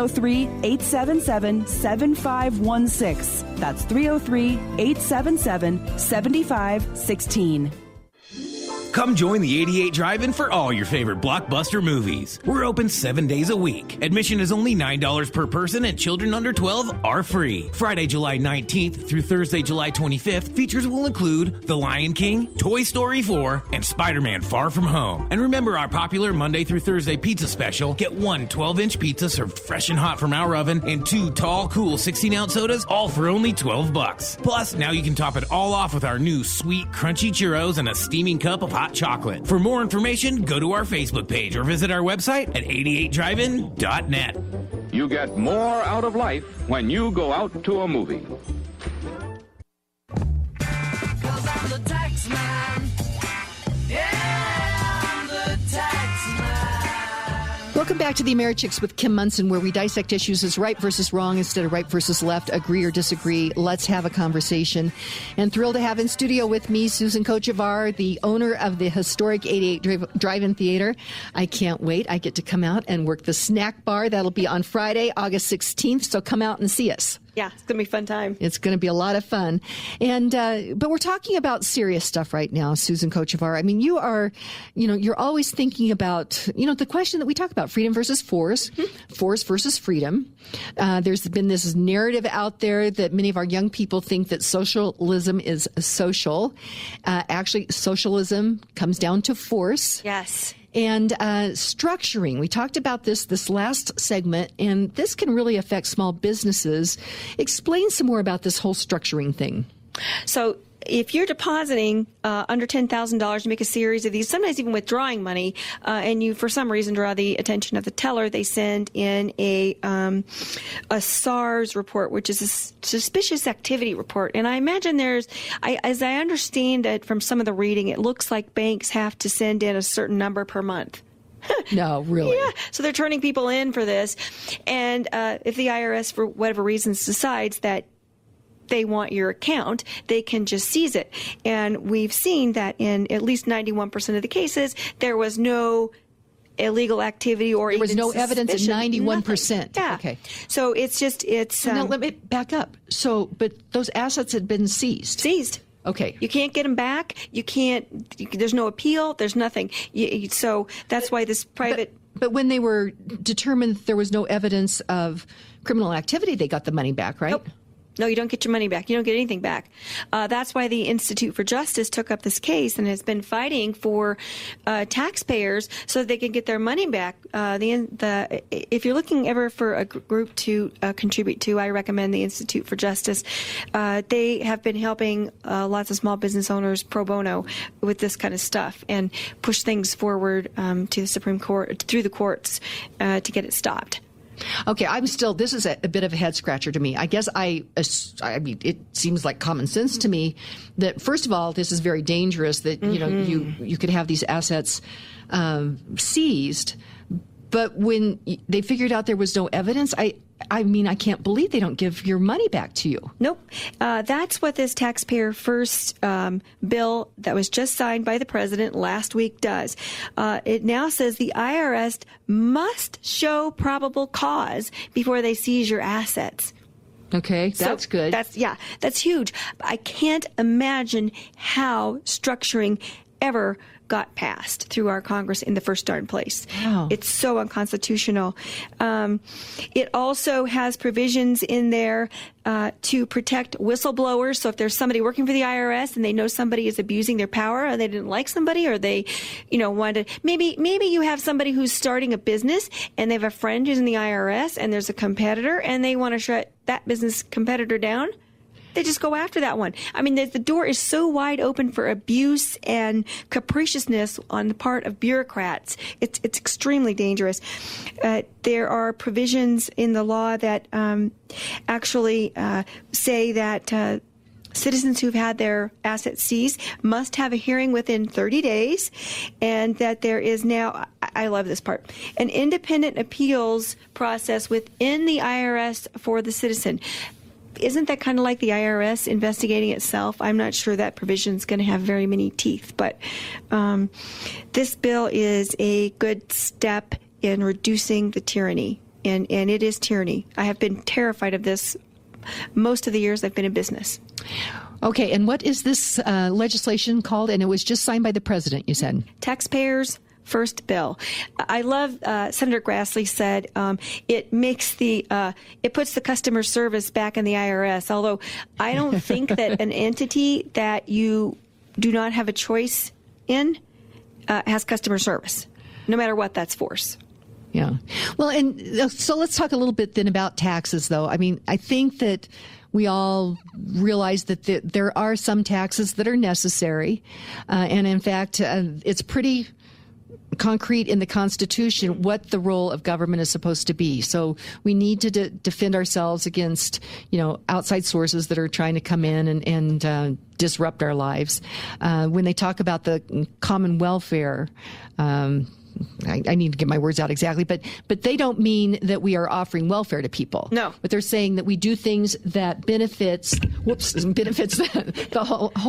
[SPEAKER 5] 303-877-7516. That's 303-877-7516.
[SPEAKER 9] Come join the 88 Drive-In for all your favorite blockbuster movies. We're open 7 days a week. Admission is only $9 per person, and children under 12 are free. Friday, July 19th through Thursday, July 25th, features will include The Lion King, Toy Story 4, and Spider-Man Far From Home. And remember our popular Monday through Thursday pizza special. Get one 12-inch pizza served fresh and hot from our oven, and two tall, cool 16-ounce sodas, all for only $12. Plus, now you can top it all off with our new sweet, crunchy churros and a steaming cup of hot chocolate. For more information, go to our Facebook page or visit our website at 88drivein.net.
[SPEAKER 10] You get more out of life when you go out to a movie.
[SPEAKER 2] Welcome back to the AmeriChicks with Kim Munson, where we dissect issues as right versus wrong instead of right versus left, agree or disagree. Let's have a conversation. And thrilled to have in studio with me Susan Kochevar, the owner of the historic 88 Drive-In Theater. I can't wait. I get to come out and work the snack bar. That'll be on Friday, August 16th. So come out and see us.
[SPEAKER 3] Yeah, it's going to be a fun time.
[SPEAKER 2] It's going to be a lot of fun. And but we're talking about serious stuff right now, Susan Kochevar. I mean, you are, you're always thinking about, the question that we talk about, freedom versus force, force versus freedom. There's been this narrative out there that many of our young people think that socialism is social. Actually, socialism comes down to force.
[SPEAKER 3] Yes.
[SPEAKER 2] And structuring. We talked about this last segment, and this can really affect small businesses. Explain some more about this whole structuring thing.
[SPEAKER 3] So if you're depositing under $10,000 to make a series of these, sometimes even withdrawing money, and you, for some reason, draw the attention of the teller, they send in a SARS report, which is a suspicious activity report. And I imagine as I understand it from some of the reading, it looks like banks have to send in a certain number per month.
[SPEAKER 2] No, really?
[SPEAKER 3] Yeah. So they're turning people in for this. And if the IRS, for whatever reasons, decides that they want your account, they can just seize it. And we've seen that in at least 91% of the cases, there was no illegal activity or
[SPEAKER 2] there was no evidence at 91%.
[SPEAKER 3] Nothing. Yeah.
[SPEAKER 2] Okay.
[SPEAKER 3] So it's
[SPEAKER 2] now let me back up. So, but those assets had been seized.
[SPEAKER 3] Seized.
[SPEAKER 2] Okay.
[SPEAKER 3] You can't get them back. There's no appeal. There's nothing. So that's why this private.
[SPEAKER 2] But when they were determined there was no evidence of criminal activity, they got the money back, right?
[SPEAKER 3] Nope. No, you don't get your money back. You don't get anything back. That's why the Institute for Justice took up this case and has been fighting for taxpayers so that they can get their money back. If you're looking ever for a group to contribute to, I recommend the Institute for Justice. They have been helping lots of small business owners pro bono with this kind of stuff and push things forward to the Supreme Court, through the courts, to get it stopped.
[SPEAKER 2] Okay, this is a bit of a head scratcher to me. I guess I mean, it seems like common sense to me that, first of all, this is very dangerous that, you could have these assets seized. But when they figured out there was no evidence, I mean, I can't believe they don't give your money back to you.
[SPEAKER 3] Nope. That's what this taxpayer first bill that was just signed by the president last week does. It now says the IRS must show probable cause before they seize your assets.
[SPEAKER 2] Okay, that's good.
[SPEAKER 3] That's huge. I can't imagine how structuring ever got passed through our Congress in the first darn place.
[SPEAKER 2] Wow.
[SPEAKER 3] It's so unconstitutional. It also has provisions in there to protect whistleblowers. So if there's somebody working for the IRS and they know somebody is abusing their power, or they didn't like somebody, or they, wanted, maybe you have somebody who's starting a business and they have a friend who's in the IRS and there's a competitor and they want to shut that business competitor down. They just go after that one. I mean, the door is so wide open for abuse and capriciousness on the part of bureaucrats. It's extremely dangerous. There are provisions in the law that actually say that citizens who've had their assets seized must have a hearing within 30 days, and that there is now, I love this part, an independent appeals process within the IRS for the citizen. Isn't that kind of like the IRS investigating itself? I'm not sure that provision is going to have very many teeth, but this bill is a good step in reducing the tyranny, and it is tyranny. I have been terrified of this most of the years I've been in business.
[SPEAKER 2] Okay, and what is this legislation called? And it was just signed by the president, you said.
[SPEAKER 3] Taxpayers' First bill. I love Senator Grassley said it makes it puts the customer service back in the IRS. Although I don't think that an entity that you do not have a choice in has customer service, no matter what that's force.
[SPEAKER 2] Yeah. Well, and so let's talk a little bit then about taxes, though. I mean, I think that we all realize that there are some taxes that are necessary. And in fact, it's pretty concrete in the Constitution what the role of government is supposed to be. So we need to defend ourselves against, outside sources that are trying to come in and disrupt our lives. When they talk about the common welfare, I need to get my words out exactly, but they don't mean that we are offering welfare to people.
[SPEAKER 3] No.
[SPEAKER 2] But they're saying that we do things that benefits the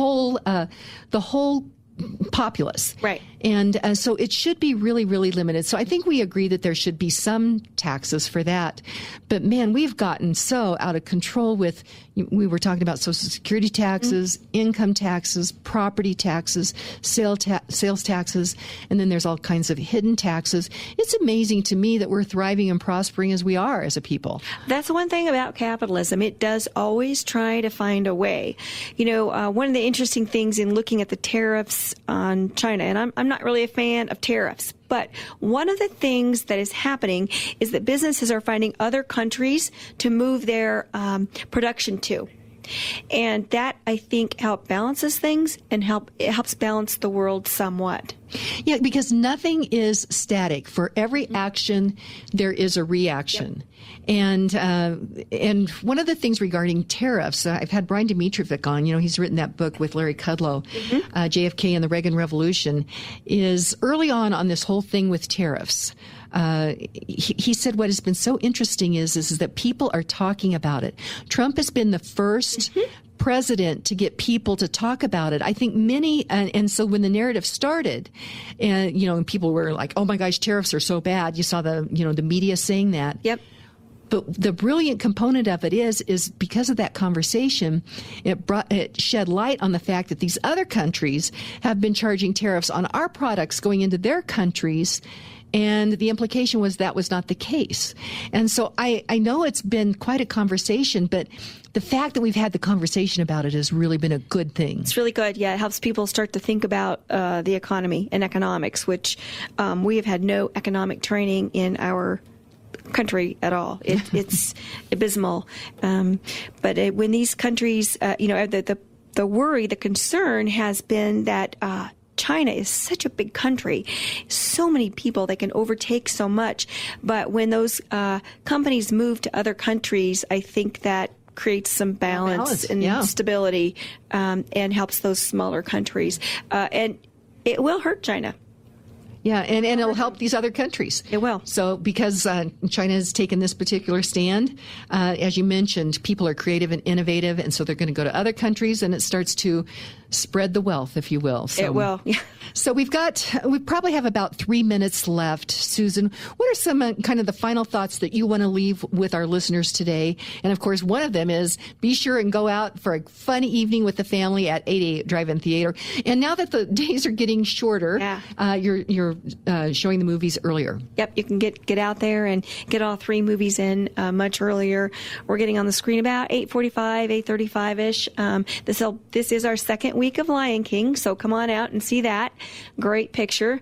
[SPEAKER 2] whole populace.
[SPEAKER 3] Right.
[SPEAKER 2] And so it should be really, really limited. So I think we agree that there should be some taxes for that. But man, we've gotten so out of control with, we were talking about Social Security taxes, income taxes, property taxes, sales taxes, and then there's all kinds of hidden taxes. It's amazing to me that we're thriving and prospering as we are as a people.
[SPEAKER 3] That's one thing about capitalism. It does always try to find a way. One of the interesting things in looking at the tariffs on China, and I'm not really a fan of tariffs, but one of the things that is happening is that businesses are finding other countries to move their production to. And that, I think, balances things and it helps balance the world somewhat.
[SPEAKER 2] Yeah, because nothing is static. For every action, there is a reaction. Yep. And one of the things regarding tariffs, I've had Brian Dimitrovic on. He's written that book with Larry Kudlow, JFK and the Reagan Revolution, is early on this whole thing with tariffs. He said what has been so interesting is that people are talking about it. Trump has been the first president to get people to talk about it. I think many, and so when the narrative started, and people were like, "Oh my gosh, tariffs are so bad." You saw the media saying that.
[SPEAKER 3] Yep.
[SPEAKER 2] But the brilliant component of it is because of that conversation, it shed light on the fact that these other countries have been charging tariffs on our products going into their countries. And the implication was that was not the case. And so I know it's been quite a conversation, but the fact that we've had the conversation about it has really been a good thing.
[SPEAKER 3] It's really good. Yeah, it helps people start to think about the economy and economics, which we have had no economic training in our country at all. It's abysmal. But when these countries, the worry, the concern has been that China is such a big country, so many people, they can overtake so much. But when those companies move to other countries, I think that creates some balance and stability and helps those smaller countries. And it will hurt China.
[SPEAKER 2] Yeah, and it'll help these other countries.
[SPEAKER 3] It will.
[SPEAKER 2] So because China has taken this particular stand, as you mentioned, people are creative and innovative, and so they're going to go to other countries, and it starts to spread the wealth, if you will. So,
[SPEAKER 3] it will. Yeah.
[SPEAKER 2] So we probably have about 3 minutes left. Susan, what are some kind of the final thoughts that you want to leave with our listeners today? And of course, one of them is be sure and go out for a fun evening with the family at 88 Drive-In Theater. And now that the days are getting shorter, you're showing the movies earlier.
[SPEAKER 3] Yep, you can get out there and get all 3 movies in much earlier. We're getting on the screen about 8:45, 8:35-ish. This is our second week of Lion King, so come on out and see that. Great picture.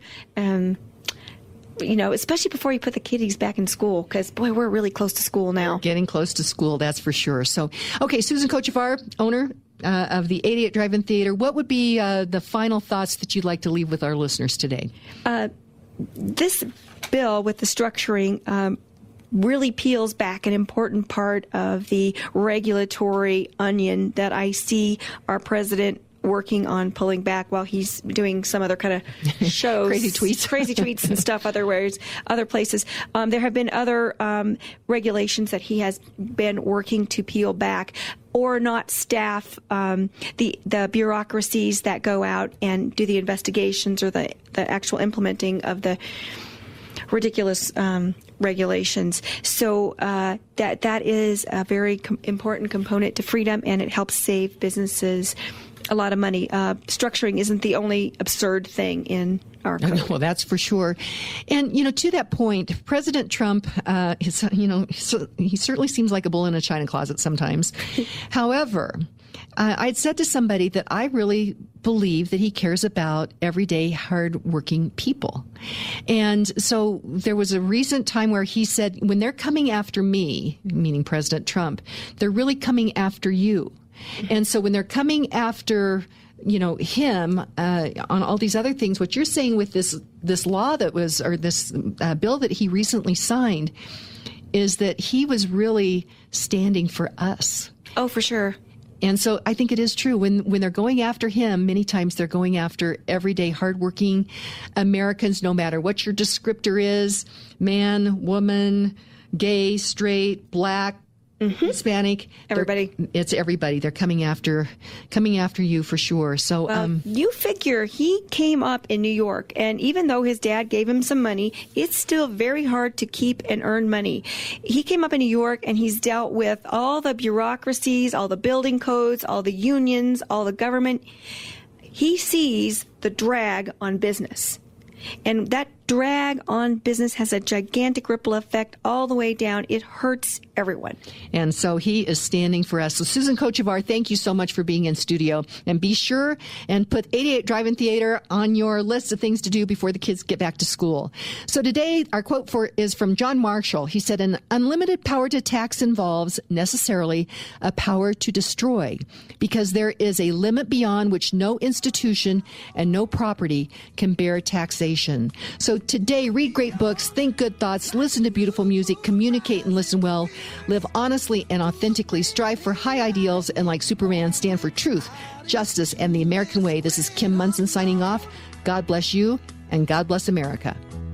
[SPEAKER 3] Especially before you put the kiddies back in school, because, boy, we're really close to school now.
[SPEAKER 2] We're getting close to school, that's for sure. So, okay, Susan Kochevar, owner of the 88 Drive-In Theater, what would be the final thoughts that you'd like to leave with our listeners today?
[SPEAKER 3] This bill with the structuring really peels back an important part of the regulatory onion that I see our president working on pulling back while he's doing some other kind of shows.
[SPEAKER 2] Crazy tweets
[SPEAKER 3] and stuff other places. There have been other regulations that he has been working to peel back or not staff the bureaucracies that go out and do the investigations or the actual implementing of the ridiculous regulations. So that is a very important component to freedom, and it helps save businesses a lot of money. Structuring isn't the only absurd thing in our country.
[SPEAKER 2] Well, that's for sure. And, to that point, President Trump, he certainly seems like a bull in a china closet sometimes. However, I'd said to somebody that I really believe that he cares about everyday, hardworking people. And so there was a recent time where he said, when they're coming after me, meaning President Trump, they're really coming after you. And so when they're coming after, him on all these other things, what you're saying with this law that was, or this bill that he recently signed, is that he was really standing for us.
[SPEAKER 3] Oh, for sure.
[SPEAKER 2] And so I think it is true. When they're going after him, many times they're going after everyday hardworking Americans, no matter what your descriptor is, man, woman, gay, straight, black, Hispanic,
[SPEAKER 3] everybody.
[SPEAKER 2] It's everybody. They're coming after you for sure. So
[SPEAKER 3] you figure he came up in New York, and even though his dad gave him some money, it's still very hard to keep and earn money. He came up in New York, and he's dealt with all the bureaucracies, all the building codes, all the unions, all the government. He sees the drag on business. And that drag on business has a gigantic ripple effect all the way down. It hurts everyone.
[SPEAKER 2] And so he is standing for us. So Susan Kochevar, thank you so much for being in studio. And be sure and put 88 Drive-In Theater on your list of things to do before the kids get back to school. So today, our quote is from John Marshall. He said, an unlimited power to tax involves necessarily a power to destroy, because there is a limit beyond which no institution and no property can bear taxation. So today, read great books, think good thoughts, listen to beautiful music, communicate and listen well, live honestly and authentically, strive for high ideals, and like Superman, stand for truth, justice, and the American way. This is Kim Munson signing off. God bless you, and God bless America.